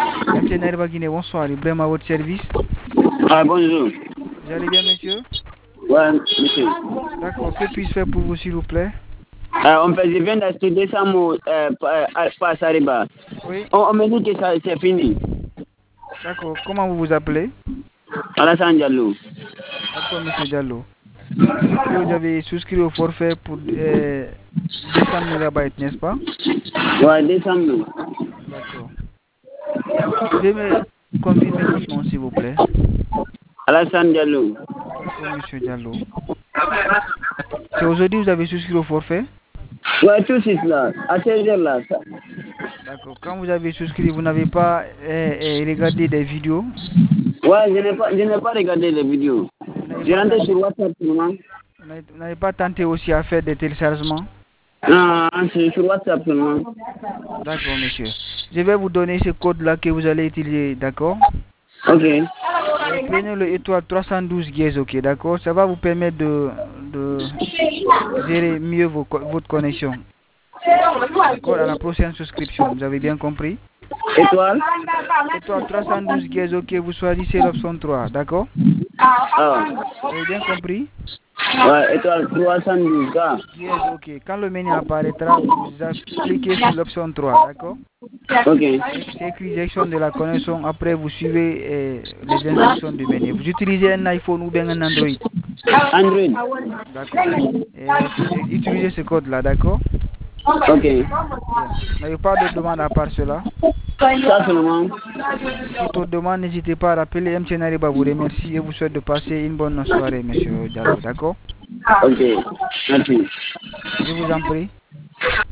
M. Nariba Guinée, bonsoir. Ibrahim à votre service. Ah, bonjour. Vous allez bien, monsieur? Ouais, monsieur. D'accord. Que puis-je faire pour vous, s'il vous plaît? Je viens d'acheter 200 mots par Sariba. Oui. On me dit que ça c'est fini. D'accord. Comment vous vous appelez? Alassane Diallo. D'accord, monsieur Diallo. Vous avez souscrit au forfait pour 200 mégabytes, n'est-ce pas? Ouais, 200 mots. D'accord. Pouvez me confirmer votre nom, s'il vous plaît? Alassane Diallo. D'accord, monsieur Diallo. C'est aujourd'hui que vous avez souscrit au forfait? Ouais, tout c'est là. À 16h là. D'accord. Quand vous avez souscrit, vous n'avez pas regardé des vidéos? Ouais, je n'ai pas regardé les vidéos. Vous n'avez J'ai pas rentré tenté, sur WhatsApp seulement. vous n'avez pas tenté aussi à faire des téléchargements? Non, c'est sur WhatsApp seulement. D'accord, monsieur. Je vais vous donner ce code-là que vous allez utiliser, d'accord? Ok. Prenez le étoile 312 dièse, ok, d'accord? Ça va vous permettre de gérer mieux votre connexion. D'accord? À la prochaine souscription, vous avez bien compris? Étoile. Étoile 312 dièse, ok, vous choisissez l'option 3, d'accord? Ah. Vous avez bien compris? Ouais, étoile 312 K. Dièse, ok. Quand le menu apparaîtra, vous cliquez sur l'option 3, d'accord? Ok. C'est écrit gestion de la connexion. Après, vous suivez les instructions du menu. Vous utilisez un iPhone ou bien un Android? Android. D'accord. Utilisez ce code-là, d'accord? Ok. Bien. Vous n'avez pas de demande à part cela? Ça seulement. Toute autre demande, n'hésitez pas à rappeler. M. Nariba vous remercie et vous souhaite de passer une bonne soirée, monsieur Diallo, d'accord? Ok. Merci. Je vous en prie.